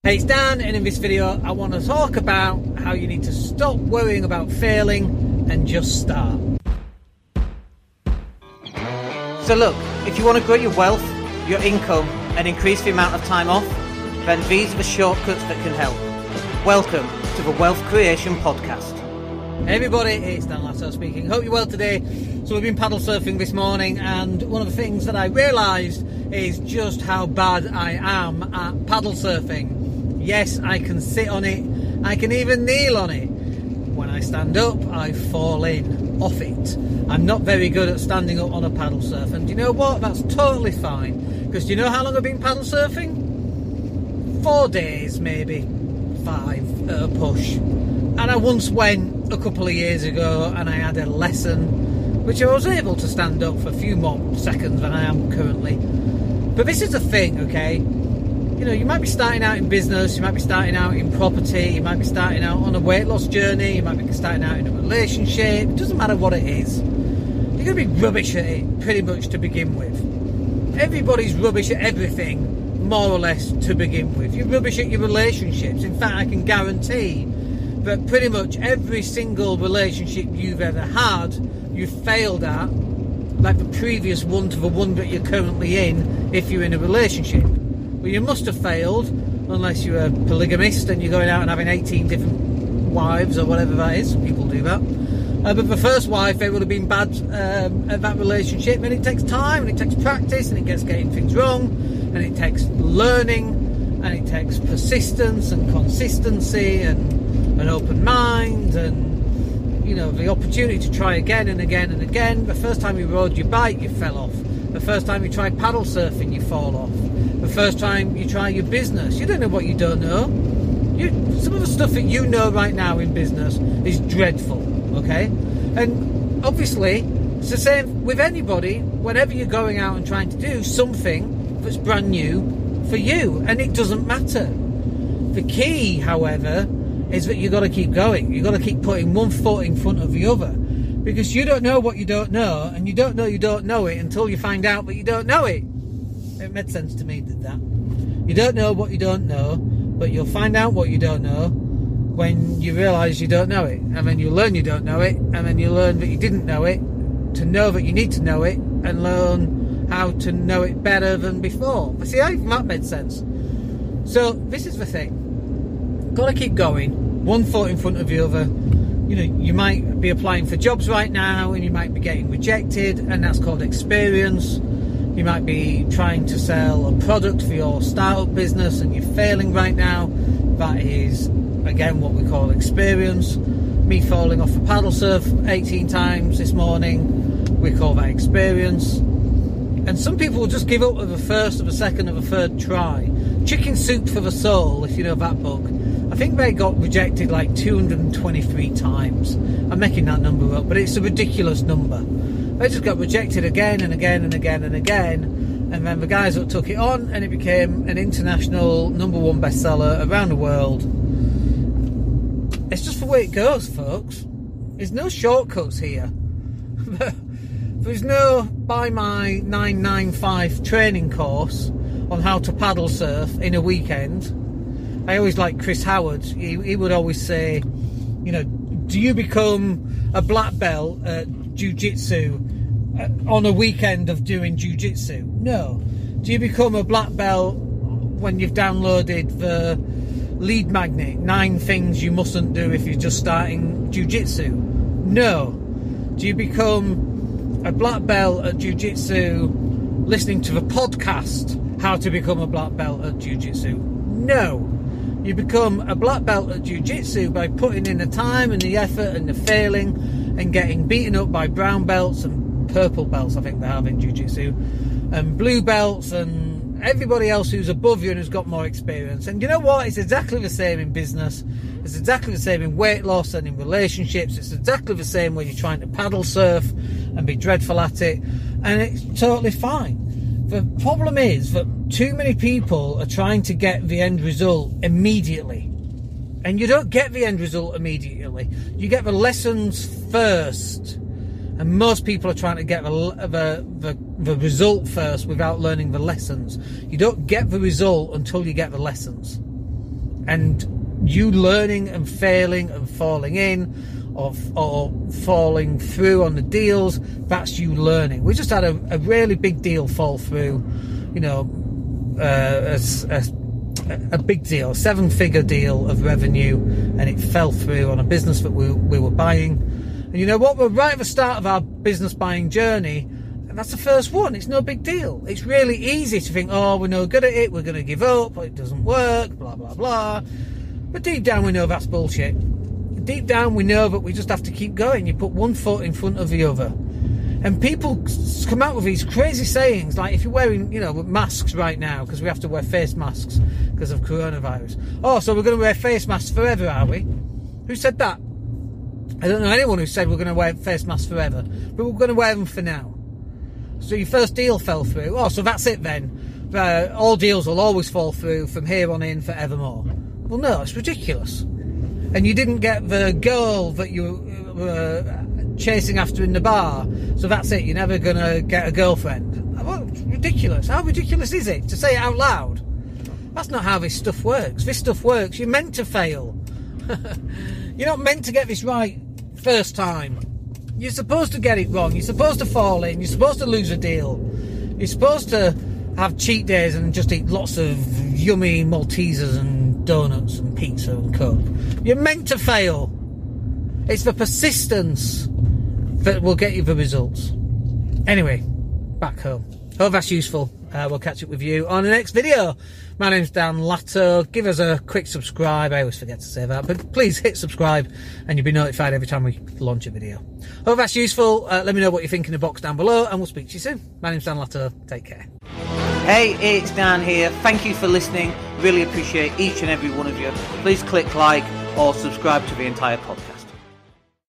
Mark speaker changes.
Speaker 1: Hey, it's Dan, and in this video I want to talk about how you need to stop worrying about failing and just start. So look, if you want to grow your wealth, your income and increase the amount of time off, then these are the shortcuts that can help. Welcome to the Wealth Creation Podcast. Hey everybody, it's Dan Lasso speaking. Hope you're well today. So we've been paddle surfing this morning, and one of the things that I realised is just how bad I am at paddle surfing. Yes, I can sit on it, I can even kneel on it. When I stand up, I fall in off it. I'm not very good at standing up on a paddle surf, and you know what? That's totally fine, because do you know how long I've been paddle surfing? 4 days, maybe 5 at a push. And I once went a couple of years ago and I had a lesson which I was able to stand up for a few more seconds than I am currently. But this is the thing, okay? You know, you might be starting out in business, you might be starting out in property, you might be starting out on a weight loss journey, you might be starting out in a relationship. It doesn't matter what it is. You're going to be rubbish at it pretty much to begin with. Everybody's rubbish at everything, more or less, to begin with. You're rubbish at your relationships. In fact, I can guarantee that pretty much every single relationship you've ever had, you've failed at, like the previous one to the one that you're currently in, if you're in a relationship. Well, you must have failed, unless you're a polygamist and you're going out and having 18 different wives or whatever that is. People do that. But the first wife, they would have been bad at that relationship, and it takes time, and it takes practice, and it gets getting things wrong, and it takes learning, and it takes persistence and consistency and an open mind, and you know, the opportunity to try again and again and again. The first time you rode your bike, you fell off. The first time you tried paddle surfing, you fall off. The first time you try your business, you don't know what you don't know. Some of the stuff that you know right now in business is dreadful, okay? And obviously it's the same with anybody. Whenever you're going out and trying to do something that's brand new for you, and it doesn't matter. The key, however, is that you've got to keep going. You've got to keep putting one foot in front of the other, because you don't know what you don't know, and you don't know it until you find out that you don't know it. It made sense to me, did that? You don't know what you don't know, but you'll find out what you don't know when you realise you don't know it, and then you learn you don't know it, and then you learn that you didn't know it, to know that you need to know it, and learn how to know it better than before. But see, I think that made sense. So this is the thing. Got to keep going, one foot in front of the other. You know, you might be applying for jobs right now and you might be getting rejected, and that's called experience. You might be trying to sell a product for your startup business and you're failing right now. That is, again, what we call experience. Me falling off a paddle surf 18 times this morning, we call that experience. And some people will just give up at the first or the second or the third try. Chicken Soup for the Soul, if you know that book. I think they got rejected like 223 times. I'm making that number up, but it's a ridiculous number. They just got rejected again and again and again and again, and then the guys that took it on, and it became an international #1 bestseller around the world. It's just the way it goes, folks. There's no shortcuts here. There's no buy my 995 training course on how to paddle surf in a weekend. I always like Chris Howard. He would always say, you know, do you become a black belt at jiu-jitsu on a weekend of doing jiu-jitsu? No. Do you become a black belt when you've downloaded the Lead Magnet, 9 things you mustn't do if you're just starting jiu-jitsu? No. Do you become a black belt at jiu-jitsu listening to the podcast How to Become a Black Belt at Jiu-Jitsu? No. You become a black belt at jiu-jitsu by putting in the time and the effort and the failing and getting beaten up by brown belts and purple belts, I think they have in jiu-jitsu, and blue belts and everybody else who's above you and who's got more experience. And you know what? It's exactly the same in business. It's exactly the same in weight loss and in relationships. It's exactly the same when you're trying to paddle surf and be dreadful at it. And it's totally fine. The problem is that too many people are trying to get the end result immediately. And you don't get the end result immediately. You get the lessons first. And most people are trying to get the result first without learning the lessons. You don't get the result until you get the lessons.
Speaker 2: And you learning and failing and falling in or falling through on the deals, that's you learning. We just had a really big deal fall through, you know, a big deal, 7-figure deal of revenue, and it fell through on a business that we were buying. And you know what? We're right at the start of our business buying journey, and that's the first one. It's no big deal. It's really easy to think, oh, we're no good at it, we're going to give up, it doesn't work, blah, blah, blah. But deep down we know that's bullshit. Deep down we know that we just have to keep going. You put one foot in front of the other. And people come out with these crazy sayings, like if you're wearing, you know, masks right now, because we have to wear face masks because of coronavirus. Oh, so we're going to wear face masks forever, are we? Who said that? I don't know anyone who said we're going to wear face masks forever, but we're going to wear them for now. So your first deal fell through. Oh, so that's it then. All deals will always fall through from here on in forevermore. Well, no, it's ridiculous. And you didn't get the girl that you were chasing after in the bar, so that's it, you're never going to get a girlfriend. Well, it's ridiculous. How ridiculous is it to say it out loud? That's not how this stuff works. This stuff works. You're meant to fail. You're not meant to get this right first time. You're supposed to get it wrong. You're supposed to fall in. You're supposed to lose a deal. You're supposed to have cheat days and just eat lots of yummy Maltesers and donuts and pizza and Coke. You're meant to fail. It's the persistence that will get you the results. Anyway, back home. Hope that's useful. We'll catch up with you on the next video. My name's Dan Latto. Give us a quick subscribe. I always forget to say that, but please hit subscribe and you'll be notified every time we launch a video. Hope that's useful. Let me know what you think in the box down below, and we'll speak to you soon. My name's Dan Latto. Take care.
Speaker 1: Hey, it's Dan here. Thank you for listening. Really appreciate each and every one of you. Please click like or subscribe to the entire podcast.